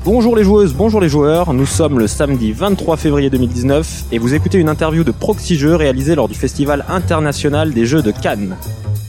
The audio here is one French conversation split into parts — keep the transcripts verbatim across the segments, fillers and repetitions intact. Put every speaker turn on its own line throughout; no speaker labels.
Bonjour les joueuses, bonjour les joueurs, nous sommes le samedi vingt-trois février deux mille dix-neuf et vous écoutez une interview de Proxy Jeux réalisée lors du Festival international des jeux de Cannes.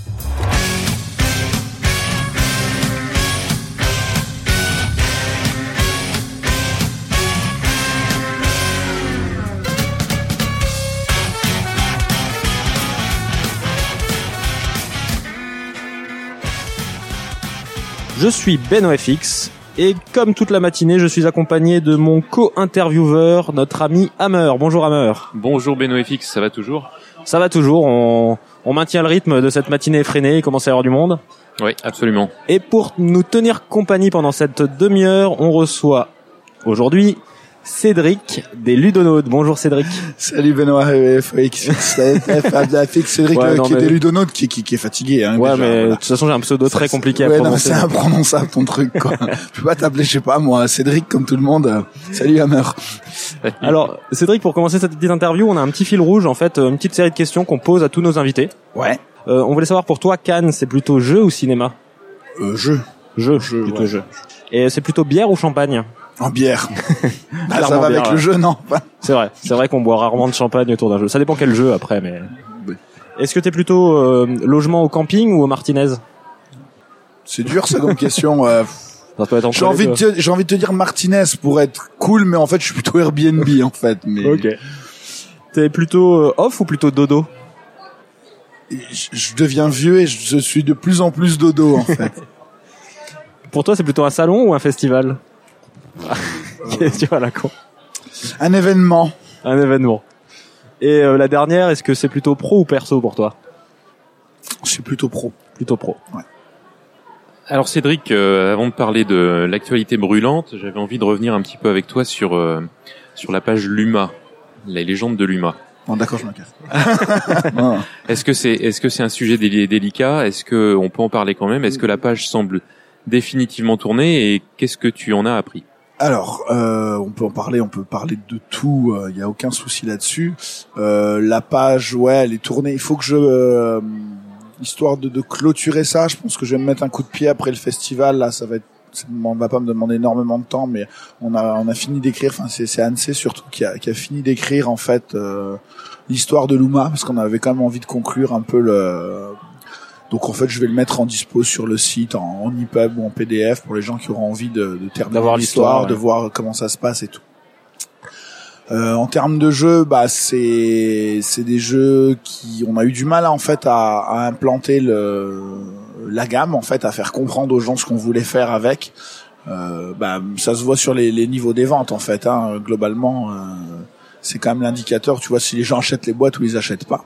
Je suis BenoFX. Et comme toute la matinée, je suis accompagné de mon co-intervieweur, notre ami Hammer. Bonjour Hammer.
Bonjour BenoFX, ça va toujours ?
Ça va toujours, on, on maintient le rythme de cette matinée effrénée, il commence à y avoir du monde.
Oui, absolument.
Et pour nous tenir compagnie pendant cette demi-heure, on reçoit aujourd'hui Cédric des Ludonautes. Bonjour Cédric.
Salut Benoît, F X, Cédric
ouais,
euh,
non,
qui est
mais...
des Ludonautes qui, qui, qui est fatigué. Hein,
ouais,
déjà,
mais
voilà.
de toute façon j'ai un pseudo très compliqué à
ouais,
prononcer.
Non, c'est imprononçable ton truc, quoi. Je peux pas t'appeler, je sais pas moi, Cédric comme tout le monde. Salut Hammer.
Alors Cédric, pour commencer cette petite interview, on a un petit fil rouge, en fait, une petite série de questions qu'on pose à tous nos invités.
Ouais.
Euh, on voulait savoir pour toi, Cannes, c'est plutôt jeu ou cinéma ?
Euh, jeu.
Jeu,
jeu
plutôt
ouais.
jeu. Et c'est plutôt bière ou champagne ?
En bière. Ah, ça va
bière,
avec
ouais.
le jeu, non?
C'est vrai, c'est vrai qu'on boit rarement de champagne autour d'un jeu. Ça dépend quel jeu après, mais. Oui. Est-ce que t'es plutôt euh, logement au camping ou au Martinez ?
C'est dur ça comme question. Euh...
Ça peut être entre
j'ai envie de te, j'ai envie de te dire Martinez pour être cool, mais en fait je suis plutôt Airbnb en fait. Mais...
Ok. T'es plutôt euh, off ou plutôt dodo ?
je, je deviens vieux et je suis de plus en plus dodo en fait.
Pour toi, c'est plutôt un salon ou un festival ? Question à la con.
Un événement.
Un événement. Et euh, la dernière, est-ce que c'est plutôt pro ou perso pour toi ?
Je suis plutôt pro.
Plutôt pro.
Ouais.
Alors Cédric, euh, avant de parler de l'actualité brûlante, j'avais envie de revenir un petit peu avec toi sur euh, sur la page Luma, la légende de Luma.
Bon, d'accord, je me casse. Non.
Est-ce que c'est est-ce que c'est un sujet déli- délicat ? Est-ce que on peut en parler quand même ? Est-ce que la page semble définitivement tournée et qu'est-ce que tu en as appris ?
Alors, euh, on peut en parler, on peut parler de tout, il euh, y a aucun souci là-dessus. Euh, la page, ouais, elle est tournée. Il faut que je, euh, histoire de, de clôturer ça, je pense que je vais me mettre un coup de pied après le festival. Là, ça va être, on va pas me demander énormément de temps, mais on a, on a fini d'écrire. Enfin, c'est, c'est Anne C surtout qui a, qui a fini d'écrire en fait euh, l'histoire de Luma, parce qu'on avait quand même envie de conclure un peu le. Donc en fait, je vais le mettre en dispo sur le site, en, en E P U B ou en P D F pour les gens qui auront envie de, de terminer
D'avoir
l'histoire,
l'histoire, ouais.
de voir comment ça se passe et tout. Euh, en termes de jeux, bah c'est c'est des jeux qui on a eu du mal en fait à, à implanter le la gamme en fait, à faire comprendre aux gens ce qu'on voulait faire avec. Euh, bah ça se voit sur les, les niveaux des ventes en fait. Hein, globalement, euh, c'est quand même l'indicateur. Tu vois si les gens achètent les boîtes ou ils achètent pas.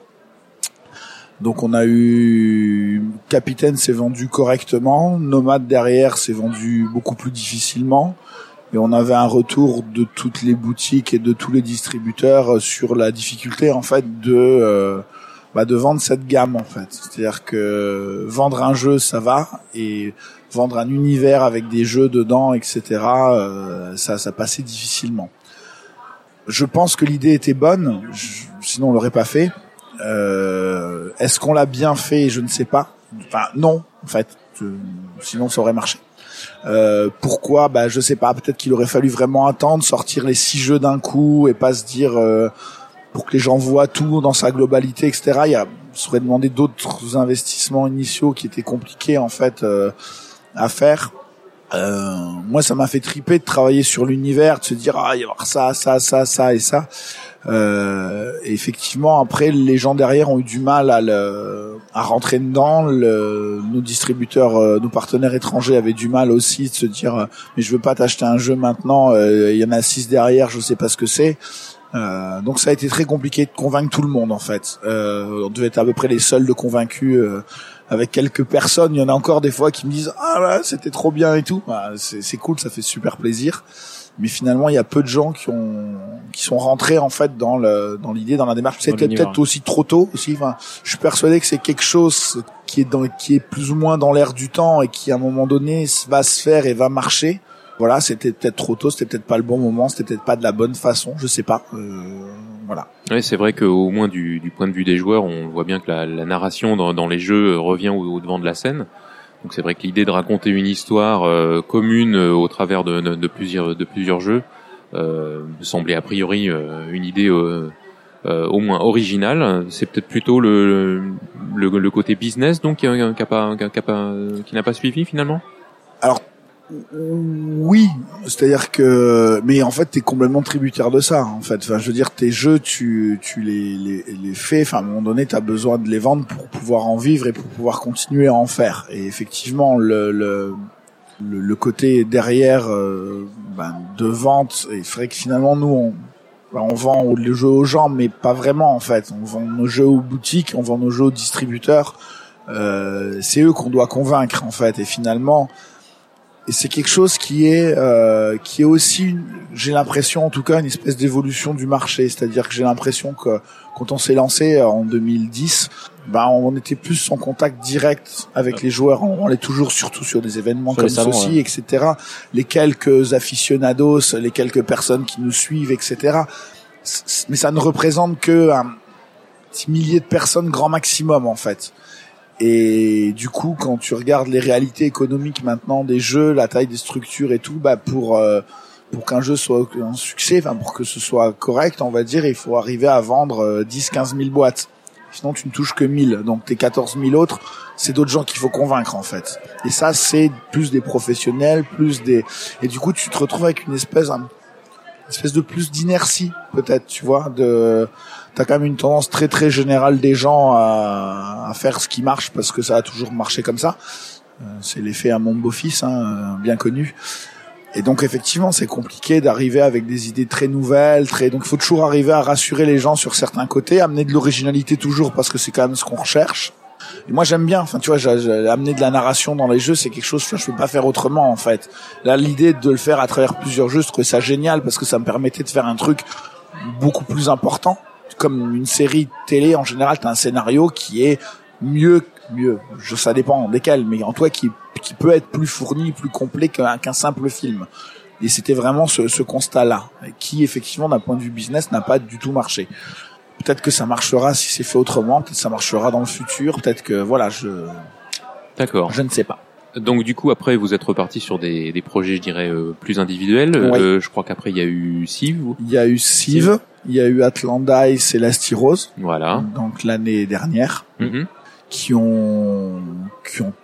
Donc on a eu Capitaine s'est vendu correctement, Nomade derrière s'est vendu beaucoup plus difficilement et on avait un retour de toutes les boutiques et de tous les distributeurs sur la difficulté en fait de euh, bah de vendre cette gamme en fait. C'est-à-dire que vendre un jeu ça va et vendre un univers avec des jeux dedans et cetera euh, ça ça passait difficilement. Je pense que l'idée était bonne, je, sinon on l'aurait pas fait. Euh, est-ce qu'on l'a bien fait ? Je ne sais pas. Enfin, non, en fait. Je, sinon, ça aurait marché. Euh, pourquoi ? Bah, je sais pas. Peut-être qu'il aurait fallu vraiment attendre, sortir les six jeux d'un coup et pas se dire euh, pour que les gens voient tout dans sa globalité, et cetera. Il y a, ça aurait demandé d'autres investissements initiaux qui étaient compliqués en fait euh, à faire. Euh, moi, ça m'a fait triper de travailler sur l'univers, de se dire ah, il va y avoir ça, ça, ça, ça et ça. Euh, et effectivement, après, les gens derrière ont eu du mal à, le, à rentrer dedans. Le, nos distributeurs, euh, nos partenaires étrangers avaient du mal aussi de se dire euh, mais je veux pas t'acheter un jeu maintenant. Il euh, y en a six derrière, je sais pas ce que c'est. Euh, donc ça a été très compliqué de convaincre tout le monde en fait. Euh, on devait être à peu près les seuls de convaincus. Euh, avec quelques personnes, il y en a encore des fois qui me disent ah là c'était trop bien et tout. Bah, c'est, c'est cool, ça fait super plaisir. Mais finalement, il y a peu de gens qui ont qui sont rentrés en fait dans le dans l'idée, dans la démarche. C'était peut-être aussi trop tôt aussi. Enfin, je suis persuadé que c'est quelque chose qui est dans qui est plus ou moins dans l'air du temps et qui à un moment donné va se faire et va marcher. Voilà, c'était peut-être trop tôt, c'était peut-être pas le bon moment, c'était peut-être pas de la bonne façon, je sais pas. Euh, voilà.
Oui, c'est vrai qu'au moins du, du point de vue des joueurs, on voit bien que la, la narration dans, dans les jeux revient au, au devant de la scène. Donc c'est vrai que l'idée de raconter une histoire euh, commune euh, au travers de, de, de plusieurs de plusieurs jeux euh, semblait a priori euh, une idée euh, euh, au moins originale. C'est peut-être plutôt le le, le côté business donc qui n'a pas, qui a pas qui n'a pas suivi finalement.
Alors oui, c'est-à-dire que, mais en fait, t'es complètement tributaire de ça. En fait, enfin, je veux dire, tes jeux, tu, tu les, les, les fais. Enfin, à un moment donné, t'as besoin de les vendre pour pouvoir en vivre et pour pouvoir continuer à en faire. Et effectivement, le, le, le, le côté derrière, euh, ben, de vente, il ferait que finalement, nous, on, ben, on vend le jeu aux gens, mais pas vraiment en fait. On vend nos jeux aux boutiques, on vend nos jeux aux distributeurs. Euh, c'est eux qu'on doit convaincre en fait. Et finalement. Et c'est quelque chose qui est euh, qui est aussi, une, j'ai l'impression en tout cas, une espèce d'évolution du marché. C'est-à-dire que j'ai l'impression que quand on s'est lancé en deux mille dix, ben on était plus en contact direct avec les joueurs. On, on est toujours surtout sur des événements sur comme salons, ceci, ouais. et cetera. Les quelques aficionados, les quelques personnes qui nous suivent, et cetera. Mais ça ne représente que un petit millier de personnes grand maximum en fait. Et du coup, quand tu regardes les réalités économiques maintenant des jeux, la taille des structures et tout, bah pour euh, pour qu'un jeu soit un succès, enfin pour que ce soit correct, on va dire, il faut arriver à vendre euh, dix, quinze mille boîtes. Sinon, tu ne touches que mille. Donc tes quatorze mille autres, c'est d'autres gens qu'il faut convaincre en fait. Et ça, c'est plus des professionnels, plus des. Et du coup, tu te retrouves avec une espèce, une espèce de plus d'inertie peut-être, tu vois, de. T'as quand même une tendance très très générale des gens à, à faire ce qui marche parce que ça a toujours marché comme ça. Euh, c'est l'effet à mon beau-fils, hein, bien connu. Et donc effectivement, c'est compliqué d'arriver avec des idées très nouvelles, très. Donc il faut toujours arriver à rassurer les gens sur certains côtés, amener de l'originalité toujours parce que c'est quand même ce qu'on recherche. Et moi j'aime bien, enfin tu vois, j'ai, j'ai amener de la narration dans les jeux, c'est quelque chose que je peux pas faire autrement en fait. Là, l'idée de le faire à travers plusieurs jeux, je trouvais ça génial parce que ça me permettait de faire un truc beaucoup plus important. Comme une série télé, en général, t'as un scénario qui est mieux, mieux, je, ça dépend desquels, mais en toi qui, qui peut être plus fourni, plus complet qu'un, qu'un simple film. Et c'était vraiment ce, ce constat-là, qui effectivement, d'un point de vue business, n'a pas du tout marché. Peut-être que ça marchera si c'est fait autrement, peut-être que ça marchera dans le futur, peut-être que, voilà, je,
d'accord.
Je ne sais pas.
Donc du coup après vous êtes reparti sur des, des projets je dirais euh, plus individuels.
Oui.
Euh, je crois qu'après il y a eu Civ.
Il y a eu Civ, il y a eu Atlandice et Lastirose.
Voilà.
Donc l'année dernière,
mm-hmm.
qui ont qui ont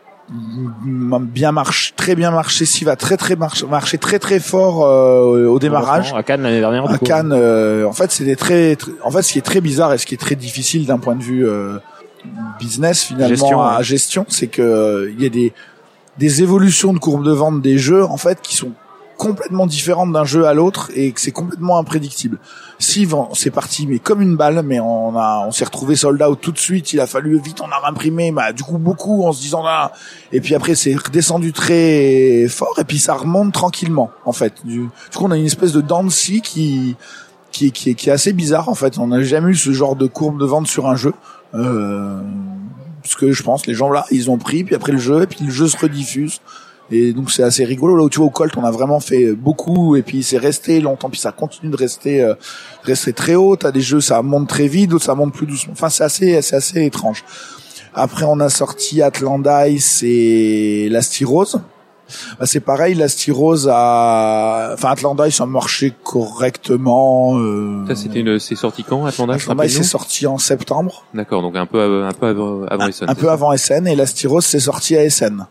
bien marché, très bien marché. Civ a très très marché, marché très très fort euh, au démarrage.
À Cannes l'année dernière.
À Cannes, euh, en fait c'était très, très, en fait ce qui est très bizarre et ce qui est très difficile d'un point de vue euh, business finalement gestion, à ouais. gestion, c'est que il y a des des évolutions de courbe de vente des jeux en fait qui sont complètement différentes d'un jeu à l'autre et que c'est complètement imprédictible. Civ, c'est parti mais comme une balle, mais on a on s'est retrouvé sold out tout de suite, il a fallu vite on a imprimé bah du coup beaucoup en se disant là et puis après c'est redescendu très fort et puis ça remonte tranquillement en fait. Du, du coup on a une espèce de dent de scie qui qui qui est qui est assez bizarre en fait, on n'a jamais eu ce genre de courbe de vente sur un jeu. Euh parce que je pense les gens là ils ont pris puis après le jeu et puis le jeu se rediffuse et donc c'est assez rigolo. Là où tu vois au Colt on a vraiment fait beaucoup et puis c'est resté longtemps puis ça continue de rester euh, rester très haut. T'as des jeux ça monte très vite, d'autres ça monte plus doucement, enfin c'est assez c'est assez étrange. Après on a sorti Atlandice et Lastirose. Bah, c'est pareil, Lastirose a, enfin Atlandice a marché correctement. Euh...
Ça c'était une, c'est sorti quand Atlandice?
Atlandice c'est sorti en septembre.
D'accord, donc un peu, un peu avant, avant S N.
Un peu avant S N et Lastirose c'est sorti à S N.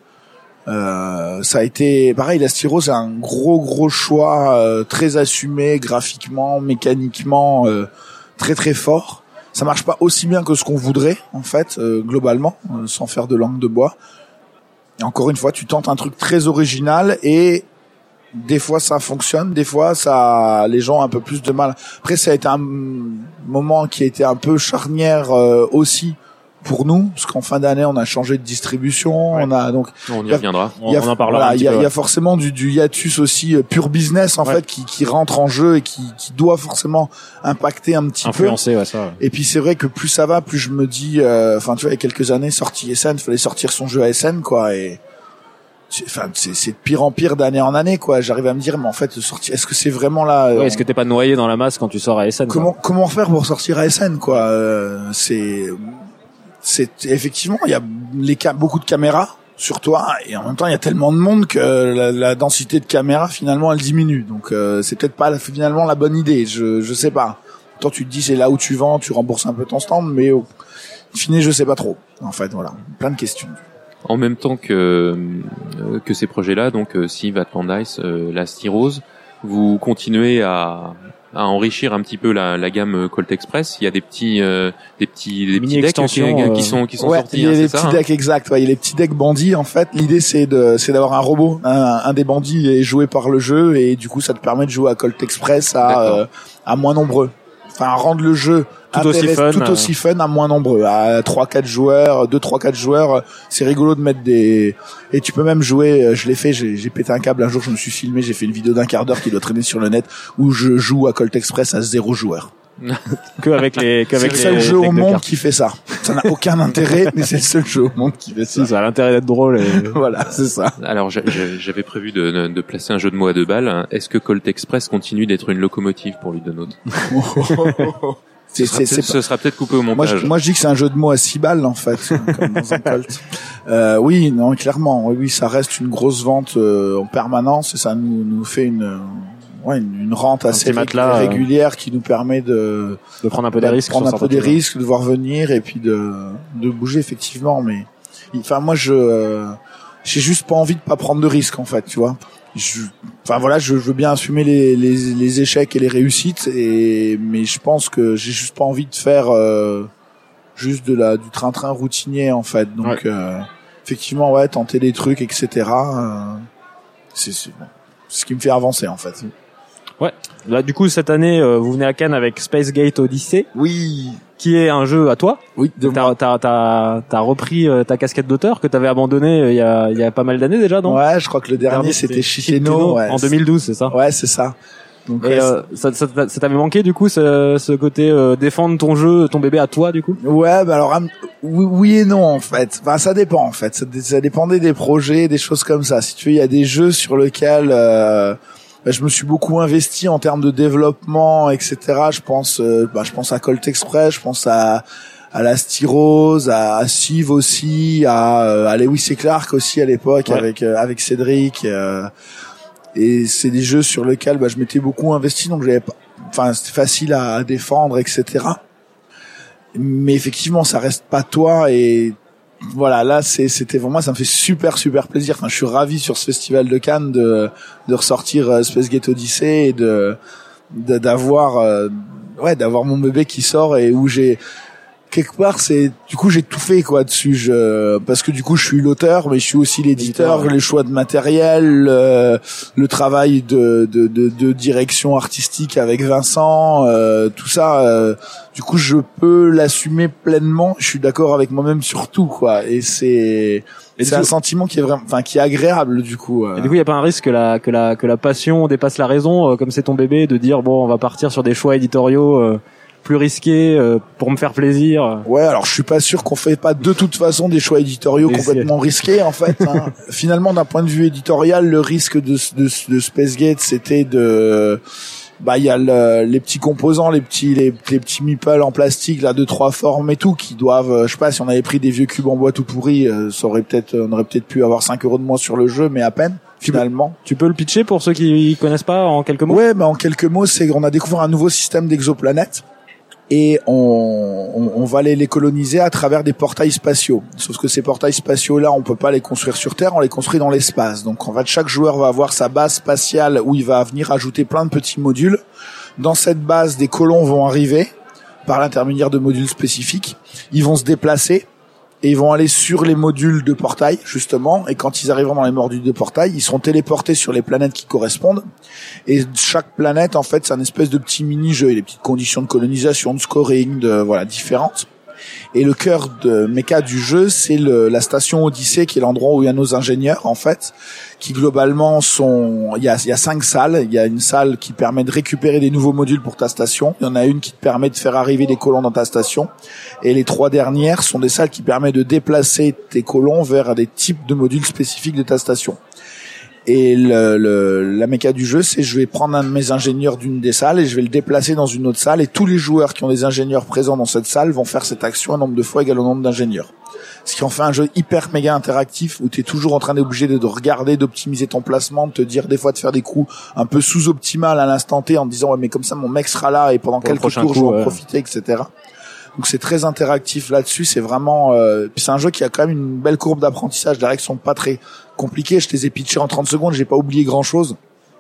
Euh, ça a été pareil, Lastirose c'est un gros gros choix, euh, très assumé graphiquement, mécaniquement, euh, très très fort. Ça marche pas aussi bien que ce qu'on voudrait en fait, euh, globalement, euh, sans faire de langue de bois. Et encore une fois, tu tentes un truc très original et des fois ça fonctionne, des fois ça, les gens ont un peu plus de mal. Après, ça a été un moment qui a été un peu charnière euh, aussi pour nous, parce qu'en fin d'année, on a changé de distribution, ouais. on a donc.
On y reviendra.
On, y a, on en parlera. Il voilà, y, y a forcément du, du hiatus aussi euh, pur business en ouais. fait qui, qui rentre en jeu et qui, qui doit forcément impacter un petit
Influencer,
peu.
Ouais, ça. Ouais.
Et puis c'est vrai que plus ça va, plus je me dis, enfin euh, tu vois, il y a quelques années, sorti S N, fallait sortir son jeu à S N quoi et. Enfin, c'est, c'est de pire en pire d'année en année, quoi. J'arrive à me dire, mais en fait, sortir, est-ce que c'est vraiment là
ouais, Est-ce que t'es pas noyé dans la masse quand tu sors à S N?
Comment
quoi.
comment faire pour sortir à S N, quoi euh, C'est c'est effectivement, il y a les beaucoup de caméras sur toi, et en même temps il y a tellement de monde que la, la densité de caméra finalement elle diminue, donc euh, c'est peut-être pas finalement la bonne idée, je je sais pas. Toi tu te dis c'est là où tu vends, tu rembourses un peu ton stand, mais au final je sais pas trop. En fait voilà, plein de questions.
En même temps que euh, que ces projets-là, donc euh, Civ, Atlantis, euh, la Styrose, vous continuez à à enrichir un petit peu la, la gamme Colt Express. Il y a des petits euh, des petits des petits decks qui,
euh...
qui sont qui sont
ouais,
sortis.
Il y a
hein,
les
c'est
petits
ça,
decks
hein
exact. Ouais, il y a les petits decks bandits. En fait, l'idée c'est de c'est d'avoir un robot. Un, un des bandits est joué par le jeu et du coup ça te permet de jouer à Colt Express à euh, à moins nombreux. Enfin, rendre le jeu
tout aussi fun,
tout aussi fun à moins nombreux, à trois quatre joueurs, deux trois quatre joueurs, c'est rigolo de mettre des et tu peux même jouer, je l'ai fait, j'ai, j'ai pété un câble un jour, je me suis filmé, j'ai fait une vidéo d'un quart d'heure qui doit traîner sur le net où je joue à Colt Express à zéro joueur.
que avec les qu'avec
c'est le
les
seul jeu au monde
cartes.
qui fait ça. Ça n'a aucun intérêt, mais c'est le seul jeu au monde qui fait ça.
Si, ça a l'intérêt d'être drôle. Et...
voilà, c'est ça.
Alors j'avais prévu de, de placer un jeu de mots à deux balles. Est-ce que Colt Express continue d'être une locomotive pour Ludonote? Ce sera, c'est, c'est ce sera peut-être coupé au montage.
Moi je, moi, je dis que c'est un jeu de mots à six balles, en fait, comme dans un Colt. Euh, oui, non, clairement. Oui, oui, ça reste une grosse vente euh, en permanence et ça nous, nous fait une, ouais, une, une rente assez
matelas,
régulière
euh...
qui nous permet de,
de prendre un peu des risques,
prendre un peu des risques, de voir venir et puis de, de bouger effectivement. Mais, enfin, moi, je, euh, j'ai juste pas envie de pas prendre de risques, en fait, tu vois. Je, enfin voilà, je, je veux bien assumer les, les, les échecs et les réussites, et mais je pense que j'ai juste pas envie de faire euh, juste de la du train-train routinier en fait. Donc ouais. euh, effectivement, ouais, tenter des trucs, et cetera. Euh, c'est, c'est, bon, c'est ce qui me fait avancer en fait.
Ouais. Là, du coup, cette année, euh, vous venez à Cannes avec Space Gate Odyssey.
Oui.
Qui est un jeu à toi.
Oui. De
t'as, t'as, t'as, t'as repris euh, ta casquette d'auteur que t'avais abandonnée euh, il y a, il y a pas mal d'années déjà, non?
Ouais, je crois que le dernier, dernier c'était Shikeno. Ouais,
en deux mille douze, c'est ça?
Ouais, c'est ça.
Donc, et ouais, euh, ça, ça, ça t'avait manqué du coup ce, ce côté euh, défendre ton jeu, ton bébé à toi du coup?
Ouais, bah alors oui, oui et non en fait. Enfin, ça dépend en fait. Ça, ça dépendait des projets, des choses comme ça. Si tu veux, il y a des jeux sur lesquels euh, bah, je me suis beaucoup investi en termes de développement, et cetera. Je pense, euh, bah, je pense à Colt Express, je pense à à la Styrose, à, à Civ aussi, à, à Lewis et Clark aussi à l'époque, ouais. avec euh, avec Cédric. Euh, et c'est des jeux sur lesquels bah, je m'étais beaucoup investi, donc j'avais, enfin c'était facile à, à défendre, et cetera. Mais effectivement, ça reste pas toi et voilà, là c'est c'était vraiment, ça me fait super super plaisir. Enfin, je suis ravi sur ce festival de Cannes de de ressortir euh, Space Gate Odyssey et de, de d'avoir euh, ouais d'avoir mon bébé qui sort et où j'ai quelque part c'est du coup j'ai tout fait quoi dessus, je parce que du coup je suis l'auteur mais je suis aussi l'éditeur, ouais. Les choix de matériel, euh, le travail de, de de de direction artistique avec Vincent, euh, tout ça euh, du coup je peux l'assumer pleinement, je suis d'accord avec moi-même sur tout quoi, et c'est et c'est un coup, sentiment qui est vraiment enfin qui est agréable du coup. Euh.
Et du coup il y a pas un risque que la que la que la passion dépasse la raison, euh, comme c'est ton bébé, de dire bon on va partir sur des choix éditoriaux euh, plus risqué euh, pour me faire plaisir.
Ouais, alors je suis pas sûr qu'on fait pas de toute façon des choix éditoriaux et complètement c'est... risqués en fait. Hein. Finalement, d'un point de vue éditorial, le risque de de, de Space Gate, c'était de bah il y a le, les petits composants, les petits les, les petits meeples en plastique là de trois formes et tout qui doivent, je sais pas si on avait pris des vieux cubes en bois tout pourris, euh, ça aurait peut-être on aurait peut-être pu avoir cinq euros de moins sur le jeu, mais à peine. Finalement,
tu peux le pitcher pour ceux qui connaissent pas en quelques mots.
Ouais, bah en quelques mots, c'est on a découvert un nouveau système d'exoplanètes. Et on, on, on va aller les coloniser à travers des portails spatiaux. Sauf que ces portails spatiaux-là, on peut pas les construire sur Terre, on les construit dans l'espace. Donc en fait, chaque joueur va avoir sa base spatiale où il va venir ajouter plein de petits modules. Dans cette base, des colons vont arriver par l'intermédiaire de modules spécifiques. Ils vont se déplacer et ils vont aller sur les modules de portail, justement. Et quand ils arriveront dans les modules de portail, ils seront téléportés sur les planètes qui correspondent. Et chaque planète, en fait, c'est un espèce de petit mini-jeu. Il y a des petites conditions de colonisation, de scoring, de voilà, différentes. Et le cœur de méca du jeu, c'est le, la station Odyssée, qui est l'endroit où il y a nos ingénieurs, en fait, qui globalement sont, il y a, il y a cinq salles. Il y a une salle qui permet de récupérer des nouveaux modules pour ta station. Il y en a une qui te permet de faire arriver des colons dans ta station. Et les trois dernières sont des salles qui permettent de déplacer tes colons vers des types de modules spécifiques de ta station. Et le, le, la méca du jeu, c'est je vais prendre un de mes ingénieurs d'une des salles et je vais le déplacer dans une autre salle et tous les joueurs qui ont des ingénieurs présents dans cette salle vont faire cette action un nombre de fois égal au nombre d'ingénieurs. Ce qui en fait un jeu hyper méga interactif où tu es toujours en train d'obligé de, de regarder, d'optimiser ton placement, de te dire des fois de faire des coups un peu sous-optimal à l'instant T en te disant ouais mais comme ça mon mec sera là et pendant Pour quelques tours coup, je vais en ouais. profiter, et cetera. Donc c'est très interactif là-dessus, c'est vraiment euh, puis c'est un jeu qui a quand même une belle courbe d'apprentissage, les règles sont pas très compliquées, je les ai pitchées en trente secondes, j'ai pas oublié grand-chose.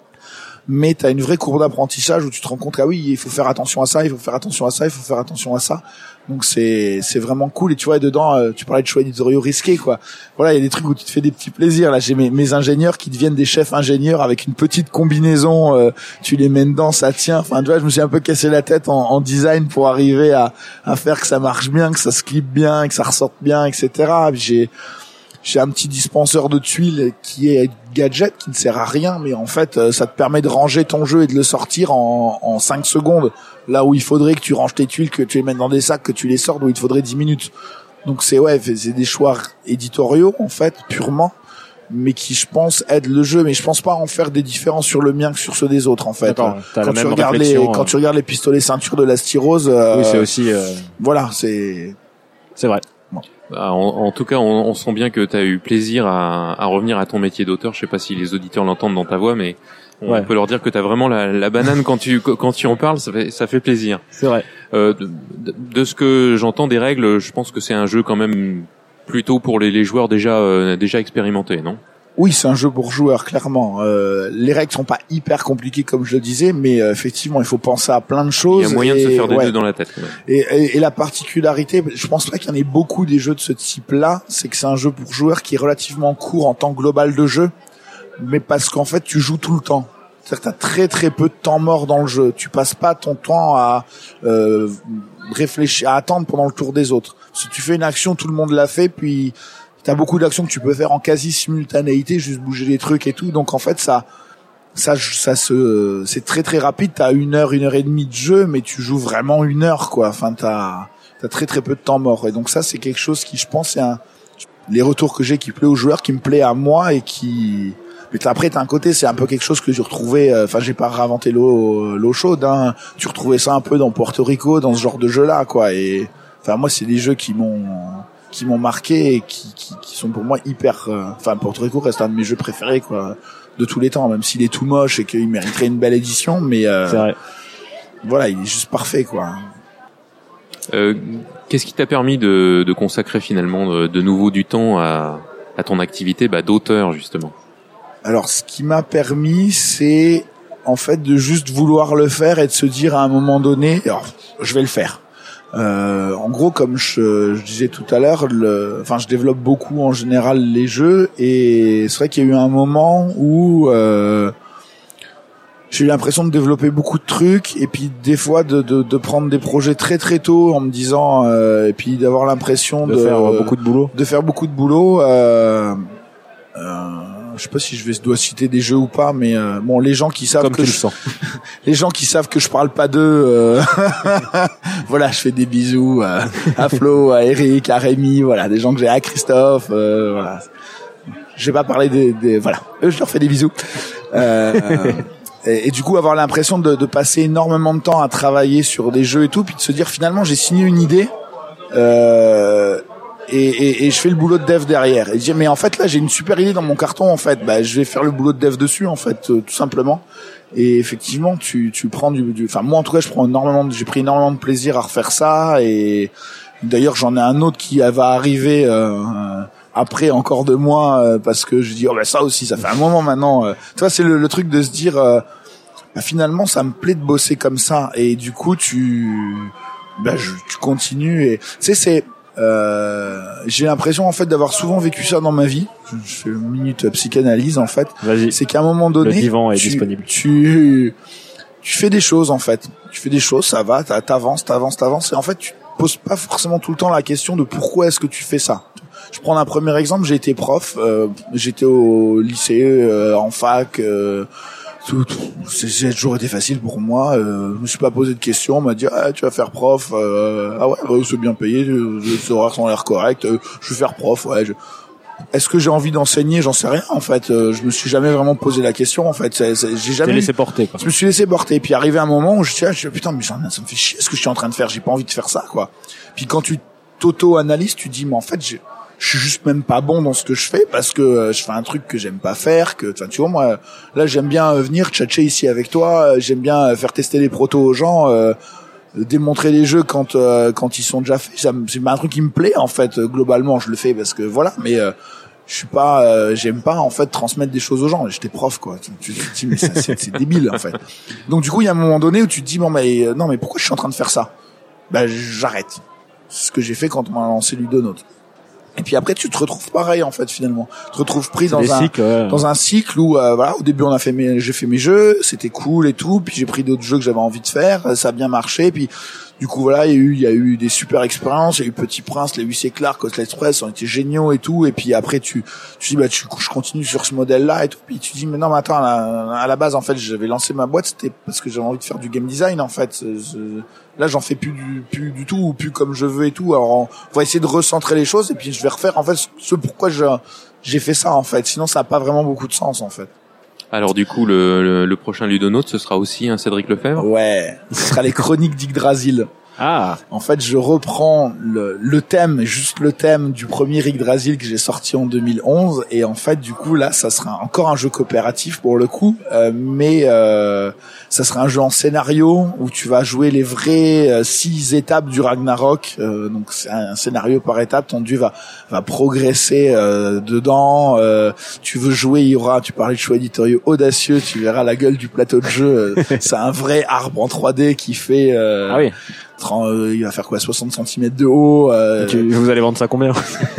Mais tu as une vraie courbe d'apprentissage où tu te rends compte que ah oui, il faut faire attention à ça, il faut faire attention à ça, il faut faire attention à ça. Donc c'est c'est vraiment cool et tu vois dedans euh, tu parlais de choix éditoriaux risqués quoi. Voilà, il y a des trucs où tu te fais des petits plaisirs là, j'ai mes, mes ingénieurs qui deviennent des chefs ingénieurs avec une petite combinaison, euh, tu les mets dedans, ça tient. Enfin tu vois, je me suis un peu cassé la tête en, en design pour arriver à à faire que ça marche bien, que ça se clip bien, que ça ressorte bien, et cetera. J'ai J'ai un petit dispenseur de tuiles qui est gadget, qui ne sert à rien, mais en fait, ça te permet de ranger ton jeu et de le sortir en, en cinq secondes. Là où il faudrait que tu ranges tes tuiles, que tu les mettes dans des sacs, que tu les sortes, où il te faudrait dix minutes. Donc c'est ouais, c'est des choix éditoriaux, en fait, purement, mais qui, je pense, aident le jeu. Mais je pense pas en faire des différences sur le mien que sur ceux des autres, en fait.
Quand
la tu regardes les, quand tu regardes les pistolets ceinture de la styrose, euh,
oui, c'est aussi, euh...
voilà, c'est,
c'est vrai.
Bon.
En, en tout cas, on, on sent bien que tu as eu plaisir à, à revenir à ton métier d'auteur. Je sais pas si les auditeurs l'entendent dans ta voix, mais on ouais. peut leur dire que tu as vraiment la, la banane quand tu quand tu en parles. Ça fait, ça fait plaisir.
C'est vrai.
Euh, de, de ce que j'entends des règles, je pense que c'est un jeu quand même plutôt pour les, les joueurs déjà euh, déjà expérimentés, non ?
Oui, c'est un jeu pour joueurs, clairement. Euh, les règles sont pas hyper compliquées, comme je le disais, mais euh, effectivement, il faut penser à plein de choses.
Il y a moyen
et,
de se faire des
ouais.
nœuds dans la tête.
Et, et, et la particularité, je pense pas qu'il y en ait beaucoup des jeux de ce type-là, c'est que c'est un jeu pour joueurs qui est relativement court en temps global de jeu, mais parce qu'en fait, tu joues tout le temps. C'est-à-dire que t'as très très peu de temps mort dans le jeu. Tu passes pas ton temps à euh, réfléchir, à attendre pendant le tour des autres. Si tu fais une action, tout le monde l'a fait, puis t'as beaucoup d'actions que tu peux faire en quasi simultanéité, juste bouger les trucs et tout. Donc en fait, ça, ça, ça se, c'est très très rapide. T'as une heure, une heure et demie de jeu, mais tu joues vraiment une heure, quoi. Enfin, t'as, t'as très très peu de temps mort. Et donc ça, c'est quelque chose qui, je pense, c'est un, les retours que j'ai qui plaît aux joueurs, qui me plaît à moi et qui, mais après, t'as un côté, c'est un peu quelque chose que j'ai retrouvé, enfin, j'ai pas réinventé l'eau, l'eau chaude, hein. Tu retrouvais ça un peu dans Puerto Rico, dans ce genre de jeu-là, quoi. Et, enfin, moi, c'est des jeux qui m'ont, qui m'ont marqué et qui, qui, qui sont pour moi hyper, euh, enfin, Puerto Rico reste un de mes jeux préférés, quoi, de tous les temps, même s'il est tout moche et qu'il mériterait une belle édition, mais, euh,
c'est vrai.
Voilà, il est juste parfait, quoi.
Euh, qu'est-ce qui t'a permis de, de consacrer finalement de, de nouveau du temps à, à ton activité, bah, d'auteur, justement?
Alors, ce qui m'a permis, c'est, en fait, de juste vouloir le faire et de se dire à un moment donné, alors, je vais le faire. Euh, en gros, comme je, je disais tout à l'heure, le, enfin, je développe beaucoup en général les jeux et c'est vrai qu'il y a eu un moment où euh, j'ai eu l'impression de développer beaucoup de trucs et puis des fois de, de, de prendre des projets très très tôt en me disant euh, et puis d'avoir l'impression
de,
de
faire beaucoup de boulot,
de faire beaucoup de boulot. Euh, euh, je sais pas si je vais dois citer des jeux ou pas, mais euh, bon, les gens qui savent
Comme
que
tu
je,
le sens.
les gens qui savent que je parle pas d'eux, euh, voilà, je fais des bisous à, à Flo, à Eric, à Rémi, voilà, des gens que j'ai, à Christophe, euh, voilà. Je vais pas parler des, des voilà, eux je leur fais des bisous. Euh, et, et du coup avoir l'impression de, de passer énormément de temps à travailler sur des jeux et tout, puis de se dire finalement j'ai signé une idée. Euh, Et, et, et je fais le boulot de dev derrière. Et je dis mais en fait là j'ai une super idée dans mon carton en fait. Bah je vais faire le boulot de dev dessus en fait, euh, tout simplement. Et effectivement tu tu prends du, du, enfin moi en tout cas je prends énormément, de, j'ai pris énormément de plaisir à refaire ça. Et d'ailleurs j'en ai un autre qui va arriver euh, après encore de moi euh, parce que je dis oh bah ça aussi ça fait un moment maintenant. Euh. Tu vois c'est le, le truc de se dire euh, bah, finalement ça me plaît de bosser comme ça. Et du coup tu bah je, tu continues et tu sais c'est Euh, j'ai l'impression en fait d'avoir souvent vécu ça dans ma vie. Je, je fais une minute psychanalyse en fait.
Vas-y.
C'est qu'à un moment donné,
le divan est
tu,
disponible.
Tu, tu fais des choses en fait. Tu fais des choses, ça va, t'avances, t'avances, t'avances. Et en fait, tu te poses pas forcément tout le temps la question de pourquoi est-ce que tu fais ça. Je prends un premier exemple. J'ai été prof. Euh, j'étais au lycée, euh, en fac. Euh, Tout, tout. C'est toujours été facile pour moi. Euh, je me suis pas posé de questions. On m'a dit ah, tu vas faire prof. Euh, ah ouais, bah, c'est bien payé. Les horaires ont l'air corrects. Euh, je vais faire prof. Ouais. Je... Est-ce que j'ai envie d'enseigner? J'en sais rien en fait. Euh, je me suis jamais vraiment posé la question en fait. C'est, c'est, j'ai jamais.
T'es laissé porter quoi.
Je me suis laissé porter. Puis arrivé un moment où je dis, ah, je dis putain, mais ça me fait chier ce que je suis en train de faire. J'ai pas envie de faire ça quoi. Puis quand tu t'auto-analyses, tu dis mais en fait j'ai je suis juste même pas bon dans ce que je fais parce que euh, je fais un truc que j'aime pas faire, que enfin tu vois moi là j'aime bien euh, venir tchatcher ici avec toi, euh, j'aime bien euh, faire tester les protos aux gens, euh, démontrer les jeux quand euh, quand ils sont déjà faits, ça c'est un truc qui me plaît en fait. Euh, globalement je le fais parce que voilà, mais euh, je suis pas euh, j'aime pas en fait transmettre des choses aux gens. J'étais prof quoi, tu, tu, tu te dis mais ça, c'est, c'est débile en fait. Donc du coup il y a un moment donné où tu te dis bon mais euh, non mais pourquoi je suis en train de faire ça? Ben j'arrête. C'est ce que j'ai fait quand on m'a lancé Ludonote. Et puis après tu te retrouves pareil en fait finalement. Tu te retrouves pris dans un
cycles, ouais.
dans un cycle où euh, voilà, au début on a fait mes j'ai fait mes jeux, c'était cool et tout, puis j'ai pris d'autres jeux que j'avais envie de faire, ça a bien marché, puis du coup voilà, il y a eu il y a eu des super expériences, il y a eu Petit Prince, les huit C Clark, Coast Express ont été géniaux et tout, et puis après tu tu dis bah tu je continue sur ce modèle-là et tout, puis tu dis mais non mais attends, à la, à la base en fait, j'avais lancé ma boîte, c'était parce que j'avais envie de faire du game design en fait. Là, j'en fais plus du plus du tout ou plus comme je veux et tout. Alors on va essayer de recentrer les choses et puis je vais refaire en fait ce pourquoi je j'ai fait ça en fait. Sinon ça a pas vraiment beaucoup de sens en fait.
Alors du coup le, le, le prochain Ludonote ce sera aussi un Cédric Lefebvre.
Ouais, ce sera les chroniques d'Yggdrasil.
Ah.
En fait, je reprends le, le thème, juste le thème du premier Yggdrasil que j'ai sorti en deux mille onze, et en fait, du coup, là, ça sera encore un jeu coopératif pour le coup, euh, mais euh, ça sera un jeu en scénario où tu vas jouer les vraies euh, six étapes du Ragnarok. Euh, donc, c'est un, un scénario par étape. Ton dieu va va progresser euh, dedans. Euh, tu veux jouer, il y aura. Tu parlais de choix éditoriaux audacieux. Tu verras la gueule du plateau de jeu. C'est un vrai arbre en trois D qui fait. Euh,
ah oui.
Il va faire quoi, soixante centimètres de haut. Euh...
Tu, vous allez vendre ça combien?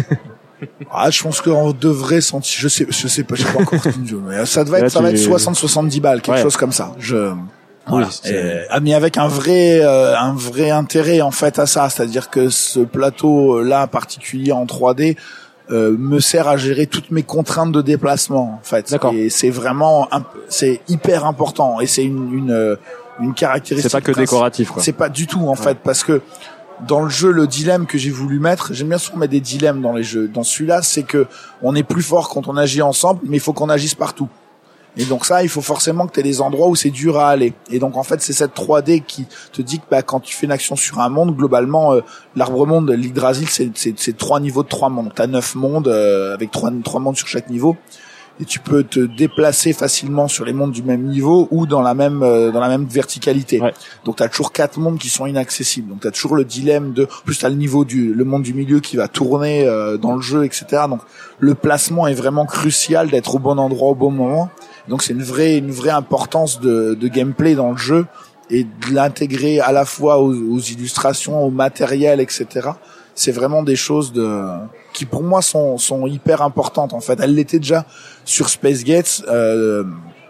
Ah, je pense qu'on devrait sentir, je sais, je sais pas, je sais pas encore. Mais ça va être, ça va être soixante soixante-dix balles, quelque ouais. chose comme ça. Je, voilà. Oui, et, ah, mais avec un vrai, euh, un vrai intérêt en fait à ça, c'est-à-dire que ce plateau-là particulier en trois D euh, me sert à gérer toutes mes contraintes de déplacement en fait.
D'accord.
Et c'est vraiment, un, c'est hyper important et c'est une, une une caractéristique.
C'est pas que décoratif, quoi.
C'est pas du tout, en
ouais.
fait, parce que dans le jeu, le dilemme que j'ai voulu mettre, j'aime bien souvent mettre des dilemmes dans les jeux. Dans celui-là, c'est que on est plus fort quand on agit ensemble, mais il faut qu'on agisse partout. Et donc ça, il faut forcément que tu aies des endroits où c'est dur à aller. Et donc en fait, c'est cette trois D qui te dit que bah, quand tu fais une action sur un monde, globalement, euh, l'arbre-monde, l'Yggdrasil, c'est, c'est, c'est trois niveaux de trois mondes. T'as neuf mondes euh, avec trois, trois mondes sur chaque niveau. Et tu peux te déplacer facilement sur les mondes du même niveau ou dans la même euh, dans la même verticalité.
Ouais.
Donc tu as toujours quatre mondes qui sont inaccessibles. Donc tu as toujours le dilemme de plus tu as le niveau du le monde du milieu qui va tourner euh, dans le jeu, et cetera. Donc le placement est vraiment crucial, d'être au bon endroit au bon moment. Donc c'est une vraie une vraie importance de de gameplay dans le jeu et de l'intégrer à la fois aux, aux illustrations, au matériel, et cetera. C'est vraiment des choses de qui pour moi sont sont hyper importantes en fait. Elles l'étaient déjà sur Space Gates euh,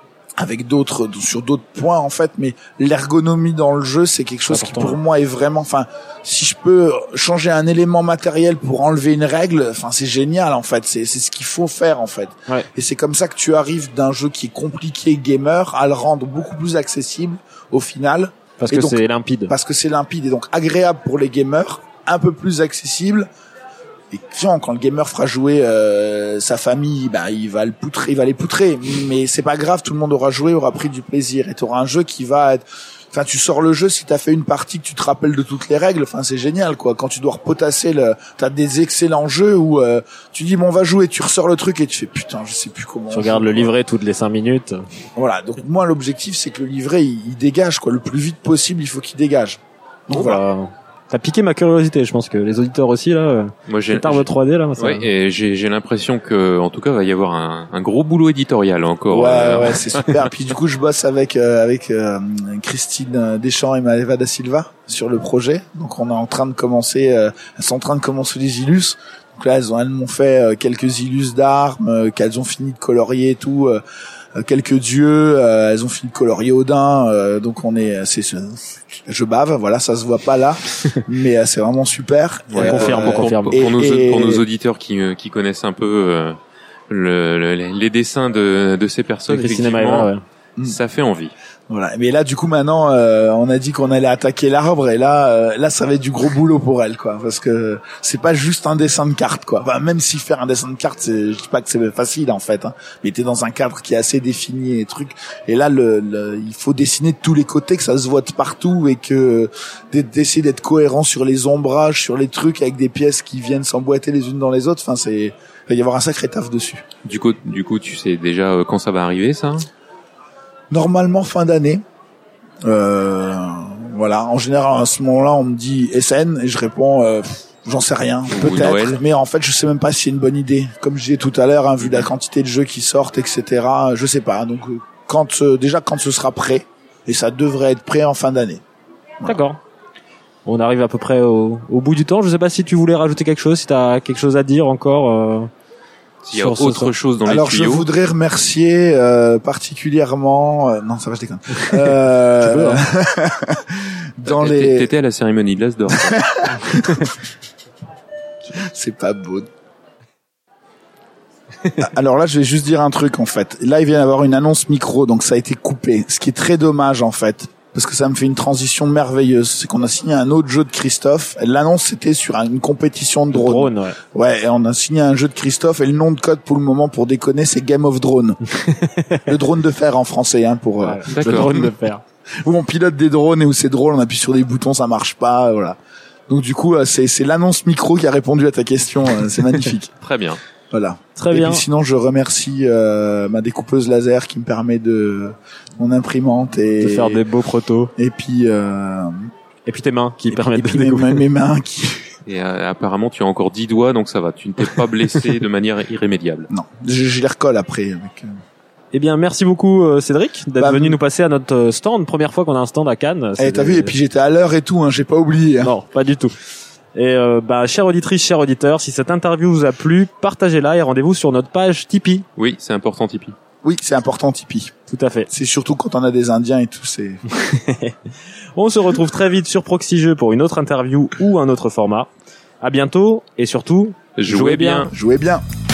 avec d'autres sur d'autres points en fait, mais l'ergonomie dans le jeu c'est quelque chose important, qui pour ouais. moi est vraiment. Enfin, si je peux changer un élément matériel pour enlever une règle, enfin c'est génial en fait. C'est c'est ce qu'il faut faire en fait.
Ouais.
Et c'est comme ça que tu arrives d'un jeu qui est compliqué gamer à le rendre beaucoup plus accessible au final.
Parce
et
que
donc,
c'est limpide.
Parce que c'est limpide et donc agréable pour les gamers. Un peu plus accessible. Et quand le gamer fera jouer euh, sa famille, bah il va le poutrer, il va les poutrer. Mais c'est pas grave, tout le monde aura joué, aura pris du plaisir. Et tu auras un jeu qui va être. Enfin, tu sors le jeu si t'as fait une partie que tu te rappelles de toutes les règles. Enfin, c'est génial, quoi. Quand tu dois repotasser le, t'as des excellents jeux où euh, tu dis bon, on va jouer, tu ressors le truc et tu fais putain, je sais plus comment.
Tu regardes le livret toutes les cinq minutes.
Voilà. Donc moi, l'objectif, c'est que le livret, il, il dégage, quoi. Le plus vite possible, il faut qu'il dégage. Donc
voilà. voilà. T'as piqué ma curiosité, je pense que les auditeurs aussi là.
Moi j'ai
l'arbre trois D là. Moi, ça...
Ouais, et j'ai j'ai l'impression que en tout cas va y avoir un, un gros boulot éditorial encore.
Ouais
euh...
ouais, c'est super. Puis du coup je bosse avec euh, avec euh, Christine Deschamps et Maëva da Silva sur le projet. Donc on est en train de commencer, euh, elles sont en train de commencer les illus. Donc là elles ont elles m'ont fait euh, quelques illus d'armes euh, qu'elles ont fini de colorier et tout. Euh, quelques dieux, euh, elles ont fini de colorier Odin, euh, donc on est, c'est, je bave, voilà, ça se voit pas là, mais euh, c'est vraiment super.
Ouais, euh, confirme,
euh,
confirme.
Pour,
et,
pour, nos,
et...
pour nos auditeurs qui qui connaissent un peu euh, le, le, les dessins de de ces personnes, effectivement,
Maëva, ouais.
ça fait envie.
Voilà. Mais là, du coup, maintenant, euh, on a dit qu'on allait attaquer l'arbre, et là, euh, là, ça va être du gros boulot pour elle, quoi, parce que c'est pas juste un dessin de carte, quoi. Enfin, même si faire un dessin de carte, c'est, je dis pas que c'est facile, en fait, hein, mais t'es dans un cadre qui est assez défini et trucs. Et là, le, le, il faut dessiner de tous les côtés, que ça se voit de partout, et que d'essayer d'être cohérent sur les ombrages, sur les trucs, avec des pièces qui viennent s'emboîter les unes dans les autres. Enfin, c'est, il va y avoir un sacré taf dessus.
Du coup, du coup, tu sais déjà euh, quand ça va arriver, ça?
Normalement fin d'année. Euh, voilà. En général, à ce moment-là, on me dit S N et je réponds, euh, j'en sais rien,
Ou
peut-être.
Noël.
Mais en fait, je sais même pas si c'est une bonne idée. Comme je disais tout à l'heure, hein, vu la quantité de jeux qui sortent, et cetera. Je sais pas. Donc, quand euh, déjà quand ce sera prêt, et ça devrait être prêt en fin d'année.
Voilà. D'accord. On arrive à peu près au, au bout du temps. Je sais pas si tu voulais rajouter quelque chose, si tu as quelque chose à dire encore. Euh...
S'il y a autre chose dans les
Alors,
tuyaux.
je voudrais remercier euh, particulièrement... Euh, non, ça va, je déconne. Euh,
tu peux, hein.
Dans les...
T'étais à la cérémonie de l'As d'or.
C'est pas beau. Alors là, je vais juste dire un truc, en fait. Là, il vient d'avoir une annonce micro, donc ça a été coupé. Ce qui est très dommage, en fait. Parce que ça me fait une transition merveilleuse. C'est qu'on a signé un autre jeu de Christophe. L'annonce, c'était sur une compétition de drone.
Drone, ouais.
Ouais, et on a signé un jeu de Christophe, et le nom de code pour le moment, pour déconner, c'est Game of Drone. Le drone de fer en français, hein, pour...
Ouais,
euh,
le drone de fer.
Où on pilote des drones et où c'est drôle, on appuie sur des boutons, ça marche pas, voilà. Donc du coup, c'est c'est l'annonce micro qui a répondu à ta question. C'est magnifique.
Très bien.
Voilà.
Très
et
bien.
Puis sinon, je remercie euh, ma découpeuse laser qui me permet de mon imprimante et
de faire des beaux protos.
Et puis euh,
et puis tes mains qui
et
permettent
puis,
de
et puis
découper.
mes, mes mains qui.
Et euh, apparemment, tu as encore dix doigts, donc ça va. Tu ne t'es pas blessé de manière irrémédiable.
Non, je, je les recolle après. Avec, euh...
Eh bien, merci beaucoup euh, Cédric d'être
bah,
venu nous passer à notre stand. Première fois qu'on a un stand à Cannes.
Eh, t'as vu, et puis j'étais à l'heure et tout, hein, j'ai pas oublié. Hein.
Non, pas du tout. Et euh, bah, chère auditrice, chers auditeurs, si cette interview vous a plu, partagez-la et rendez-vous sur notre page Tipeee.
Oui, c'est important Tipeee.
Oui, c'est important Tipeee.
Tout à fait.
C'est surtout quand on a des Indiens et tout, c'est...
On se retrouve très vite sur Proxy Jeux pour une autre interview ou un autre format. À bientôt et surtout,
jouez bien.
Jouez bien.